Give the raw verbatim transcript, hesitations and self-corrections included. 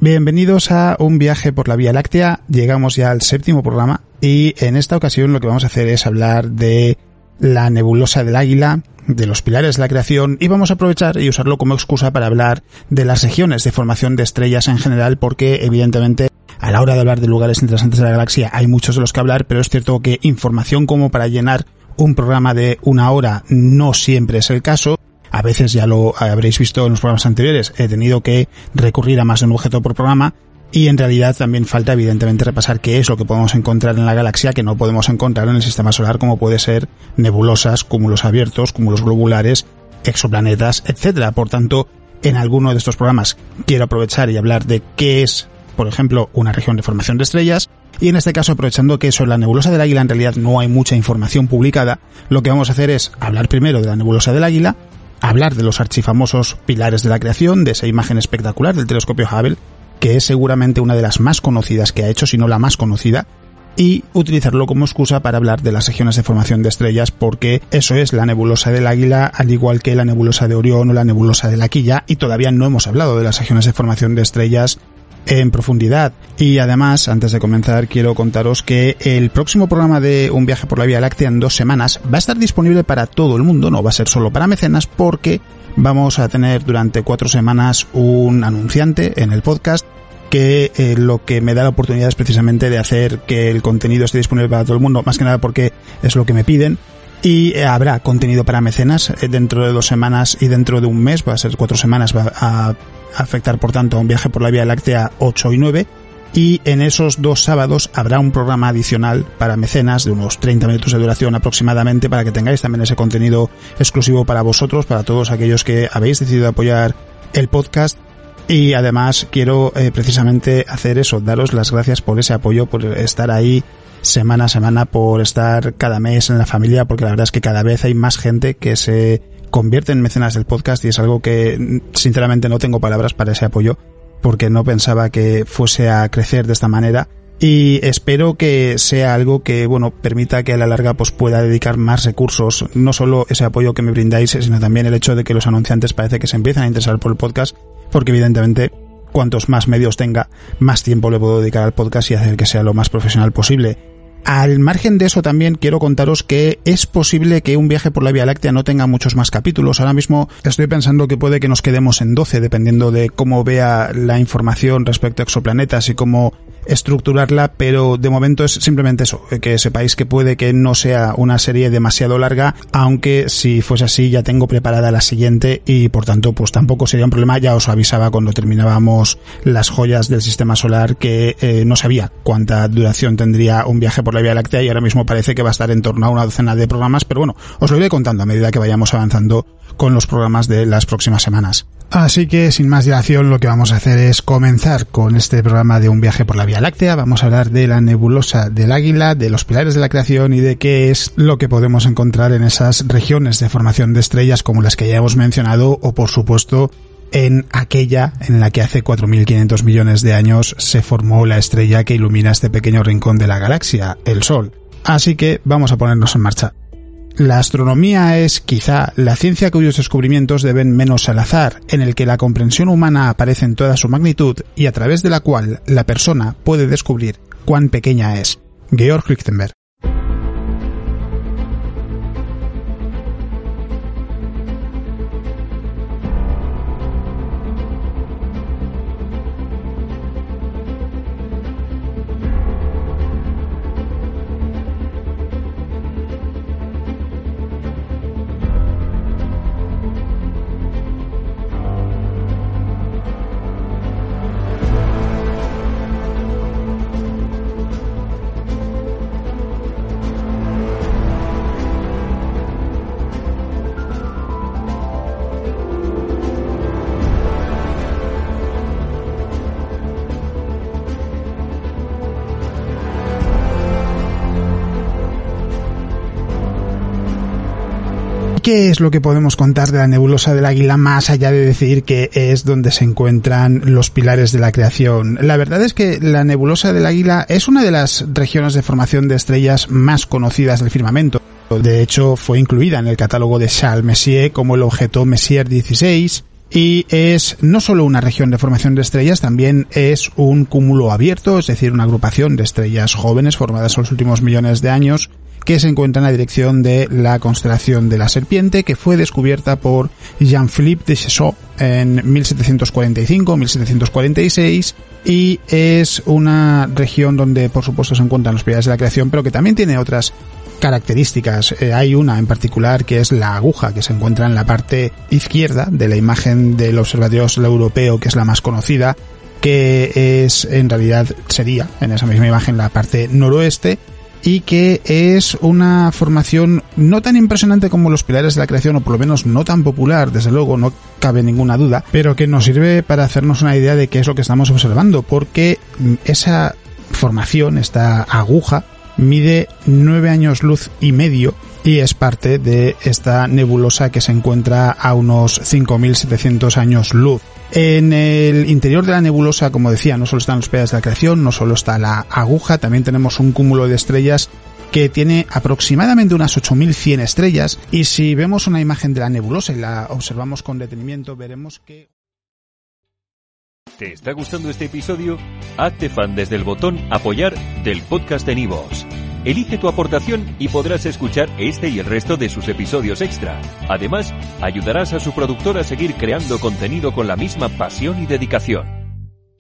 Bienvenidos a un viaje por la Vía Láctea. Llegamos ya al séptimo programa y en esta ocasión lo que vamos a hacer es hablar de la nebulosa del Águila, de los pilares de la creación, y vamos a aprovechar y usarlo como excusa para hablar de las regiones de formación de estrellas en general, porque evidentemente a la hora de hablar de lugares interesantes de la galaxia hay muchos de los que hablar, pero es cierto que información como para llenar un programa de una hora no siempre es el caso. A veces, ya lo habréis visto en los programas anteriores, he tenido que recurrir a más de un objeto por programa, y en realidad también falta evidentemente repasar qué es lo que podemos encontrar en la galaxia que no podemos encontrar en el sistema solar, como puede ser nebulosas, cúmulos abiertos, cúmulos globulares, exoplanetas, etcétera. Por tanto, en alguno de estos programas quiero aprovechar y hablar de qué es, por ejemplo, una región de formación de estrellas, y en este caso, aprovechando que sobre la nebulosa del Águila en realidad no hay mucha información publicada, lo que vamos a hacer es hablar primero de la nebulosa del Águila, hablar de los archifamosos pilares de la creación, de esa imagen espectacular del telescopio Hubble, que es seguramente una de las más conocidas que ha hecho, si no la más conocida, y utilizarlo como excusa para hablar de las regiones de formación de estrellas, porque eso es la nebulosa del Águila, al igual que la nebulosa de Orión o la nebulosa de la Quilla, y todavía no hemos hablado de las regiones de formación de estrellas en profundidad. Y además, antes de comenzar, quiero contaros que el próximo programa de Un viaje por la Vía Láctea en dos semanas va a estar disponible para todo el mundo, no va a ser solo para mecenas, porque vamos a tener durante cuatro semanas un anunciante en el podcast que eh, lo que me da la oportunidad es precisamente de hacer que el contenido esté disponible para todo el mundo, más que nada porque es lo que me piden. Y eh, habrá contenido para mecenas eh, dentro de dos semanas y dentro de un mes, va a ser cuatro semanas, va a afectar por tanto a Un viaje por la Vía Láctea ocho y nueve, y en esos dos sábados habrá un programa adicional para mecenas de unos treinta minutos de duración aproximadamente, para que tengáis también ese contenido exclusivo para vosotros, para todos aquellos que habéis decidido apoyar el podcast. Y además quiero eh, precisamente hacer eso, daros las gracias por ese apoyo, por estar ahí semana a semana, por estar cada mes en la familia, porque la verdad es que cada vez hay más gente que se convierte en mecenas del podcast, y es algo que sinceramente no tengo palabras para ese apoyo, porque no pensaba que fuese a crecer de esta manera, y espero que sea algo que, bueno, permita que a la larga pues pueda dedicar más recursos, no solo ese apoyo que me brindáis, sino también el hecho de que los anunciantes parece que se empiezan a interesar por el podcast, porque evidentemente cuantos más medios tenga, más tiempo le puedo dedicar al podcast y hacer que sea lo más profesional posible. Al margen de eso, también quiero contaros que es posible que Un viaje por la Vía Láctea no tenga muchos más capítulos. Ahora mismo estoy pensando que puede que nos quedemos en doce, dependiendo de cómo vea la información respecto a exoplanetas y cómo estructurarla, pero de momento es simplemente eso, que sepáis que puede que no sea una serie demasiado larga, aunque si fuese así ya tengo preparada la siguiente y por tanto pues tampoco sería un problema. Ya os avisaba cuando terminábamos las joyas del sistema solar que eh, no sabía cuánta duración tendría Un viaje por la Vía Láctea, y ahora mismo parece que va a estar en torno a una docena de programas, pero bueno, os lo iré contando a medida que vayamos avanzando con los programas de las próximas semanas. Así que, sin más dilación, lo que vamos a hacer es comenzar con este programa de Un viaje por la Vía Láctea. Vamos a hablar de la nebulosa del Águila, de los pilares de la creación y de qué es lo que podemos encontrar en esas regiones de formación de estrellas como las que ya hemos mencionado, o por supuesto en aquella en la que hace cuatro mil quinientos millones de años se formó la estrella que ilumina este pequeño rincón de la galaxia, el Sol. Así que vamos a ponernos en marcha. La astronomía es quizá la ciencia cuyos descubrimientos deben menos al azar, en el que la comprensión humana aparece en toda su magnitud y a través de la cual la persona puede descubrir cuán pequeña es. Georg Lichtenberg. ¿Qué es lo que podemos contar de la nebulosa del Águila más allá de decir que es donde se encuentran los pilares de la creación? La verdad es que la nebulosa del Águila es una de las regiones de formación de estrellas más conocidas del firmamento. De hecho, fue incluida en el catálogo de Charles Messier como el objeto Messier dieciséis, y es no solo una región de formación de estrellas, también es un cúmulo abierto, es decir, una agrupación de estrellas jóvenes formadas en los últimos millones de años que se encuentra en la dirección de la constelación de la Serpiente, que fue descubierta por Jean-Philippe de Chasseaux en mil setecientos cuarenta y cinco a mil setecientos cuarenta y seis, y es una región donde por supuesto se encuentran los pilares de la creación, pero que también tiene otras características. Eh, hay una en particular que es la aguja, que se encuentra en la parte izquierda de la imagen del observatorio europeo, que es la más conocida, que es en realidad sería en esa misma imagen la parte noroeste, y que es una formación no tan impresionante como los pilares de la creación, o por lo menos no tan popular, desde luego, no cabe ninguna duda, pero que nos sirve para hacernos una idea de qué es lo que estamos observando, porque esa formación, esta aguja, mide nueve años luz y medio y es parte de esta nebulosa que se encuentra a unos cinco mil setecientos años luz. En el interior de la nebulosa, como decía, no solo están los pilares de la creación, no solo está la aguja, también tenemos un cúmulo de estrellas que tiene aproximadamente unas ocho mil cien estrellas, y si vemos una imagen de la nebulosa y la observamos con detenimiento, veremos que... ¿Te está gustando este episodio? Hazte fan desde el botón Apoyar del podcast de Nivos. Elige tu aportación y podrás escuchar este y el resto de sus episodios extra. Además, ayudarás a su productor a seguir creando contenido con la misma pasión y dedicación.